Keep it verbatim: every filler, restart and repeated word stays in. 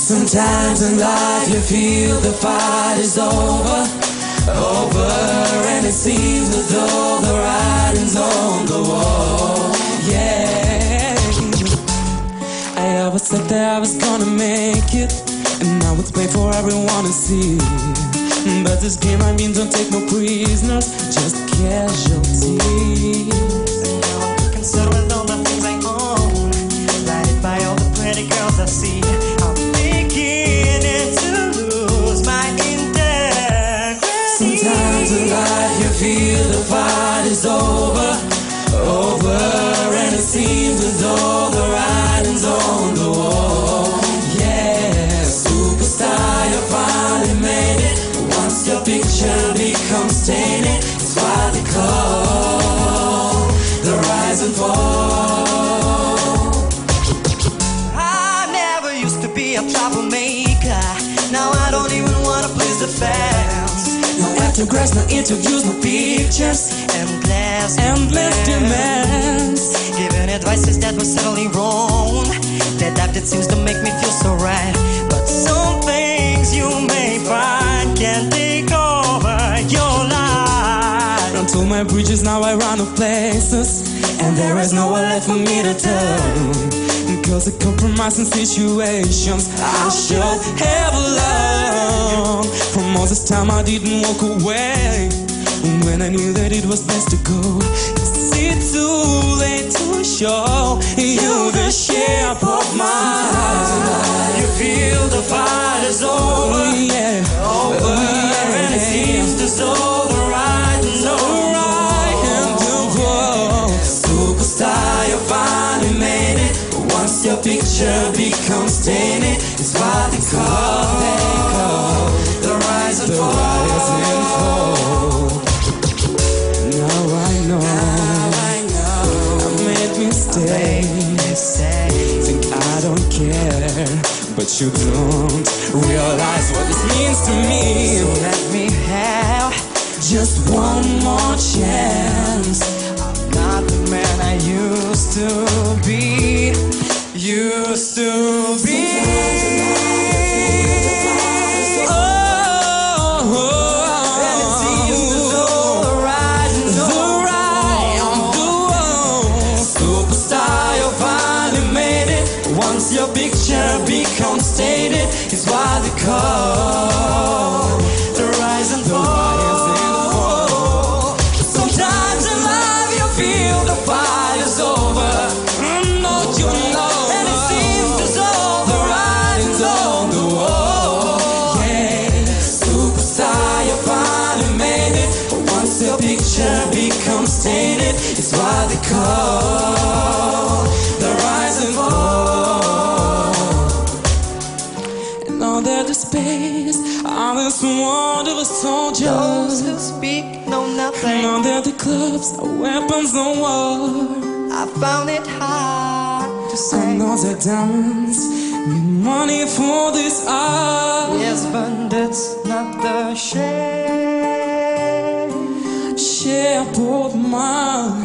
Sometimes in life you feel the fight is over, over, and it seems as though the writing's on the wall. Yeah, I always said that I was gonna make it, and now it's paid for everyone to see. But this game I mean don't take no prisoners, just casualties. And now I'm concerned with all the things I own, blinded by all the pretty girls I see. I'm beginning to lose my integrity. Sometimes in life you feel the fight is over, over, and it seems as though the writing's on the wall. Yeah, superstar, you finally made it. Once your picture becomes tainted, it's what they call the rise and fall. I never used to be a troublemaker. Now I don't even wanna please the fans. No autographs, no interviews, no pictures, Endless, endless demands. giving advices that were certainly wrong. That type that seems to make me feel so right. But some things you may find can take over your life. Run to my bridges, now I run to places, and there is nowhere left for me to turn. Cause the compromising situations I should have learned. From all this time I didn't walk away, when I knew that it was best to go. It's too late to show you the shape of my heart. You feel the fight is over, yeah, over, yeah, and it seems as though the writing's on the wall. Superstar, you finally made it. Once your picture becomes tainted, it's what they call, they call the rise and fall. Now I know, now I know I made mistakes. Think I don't care, but you don't realize what this means to me. So let me have just one more chance. I'm not the man I used to be. Used to be. Once your picture becomes tainted, it's what they call the rise and fall. Sometimes in life you feel the fight is over, don't you know? And it seems as though the writing's on the wall. Yeah, superstar, you finally made it. But once your picture becomes tainted, it's what they call the rise and fall. The space, all this wondrous soldiers. Those who speak know nothing. Under the clubs, weapons of war. I found it hard to say. I know the diamonds need money for this art. Yes, but that's not the shape. Shape of my